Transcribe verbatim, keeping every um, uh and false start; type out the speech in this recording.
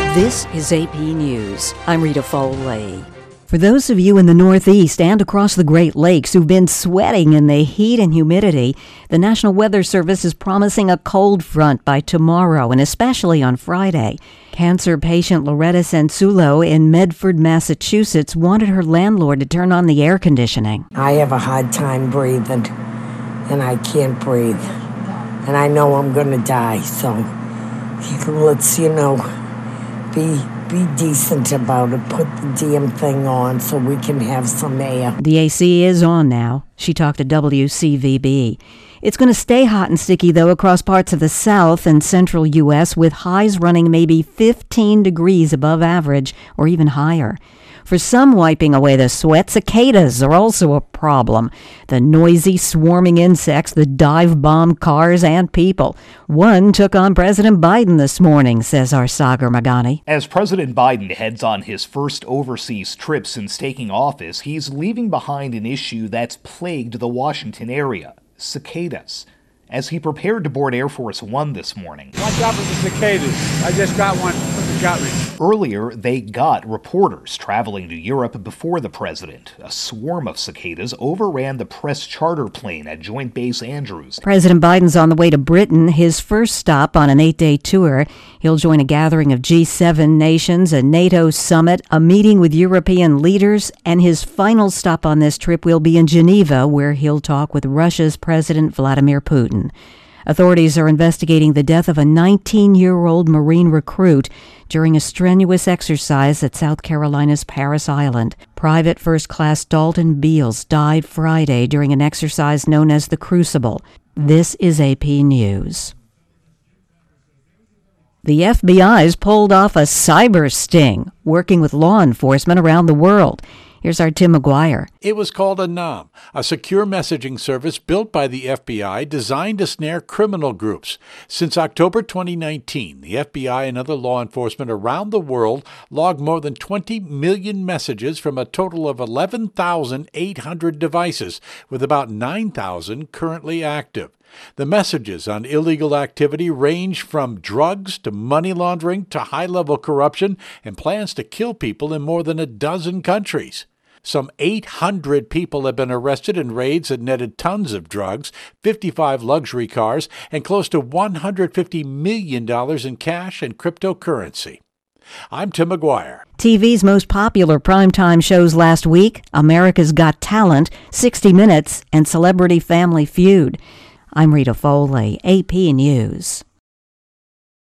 This is A P News. I'm Rita Foley. For those of you in the Northeast and across the Great Lakes who've been sweating in the heat and humidity, the National Weather Service is promising a cold front by tomorrow and especially on Friday. Cancer patient Loretta Sensulo in Medford, Massachusetts wanted her landlord to turn on the air conditioning. I have a hard time breathing, and I can't breathe. And I know I'm going to die, so let's, you know, be be decent about it. Put the damn thing on so we can have some air. The A C is on now. She talked to W C V B. It's going to stay hot and sticky, though, across parts of the south and central U S, with highs running maybe fifteen degrees above average or even higher. For some wiping away the sweat, cicadas are also a problem. The noisy, swarming insects that dive bomb cars and people. One took on President Biden this morning, says our Sagar Magani. As President Biden heads on his first overseas trip since taking office, he's leaving behind an issue that's plagued the Washington area: cicadas. As he prepared to board Air Force One this morning. Watch out for the cicadas. I just got one. It got me. Earlier, they got reporters traveling to Europe before the president. A swarm of cicadas overran the press charter plane at Joint Base Andrews. President Biden's on the way to Britain, his first stop on an eight-day tour. He'll join a gathering of G seven nations, a NATO summit, a meeting with European leaders, and his final stop on this trip will be in Geneva, where he'll talk with Russia's President Vladimir Putin. Authorities are investigating the death of a nineteen-year-old Marine recruit during a strenuous exercise at South Carolina's Parris Island. Private First Class Dalton Beals died Friday during an exercise known as the Crucible. This is A P News. The F B I's pulled off a cyber sting, working with law enforcement around the world. Here's our Tim McGuire. It was called Anom, a secure messaging service built by the F B I designed to snare criminal groups. Since October twenty nineteen, the F B I and other law enforcement around the world logged more than twenty million messages from a total of eleven thousand eight hundred devices, with about nine thousand currently active. The messages on illegal activity range from drugs to money laundering to high-level corruption and plans to kill people in more than a dozen countries. Some eight hundred people have been arrested in raids that netted tons of drugs, fifty-five luxury cars, and close to one hundred fifty million dollars in cash and cryptocurrency. I'm Tim McGuire. T V's most popular primetime shows last week: America's Got Talent, sixty minutes, and Celebrity Family Feud. I'm Rita Foley, A P News.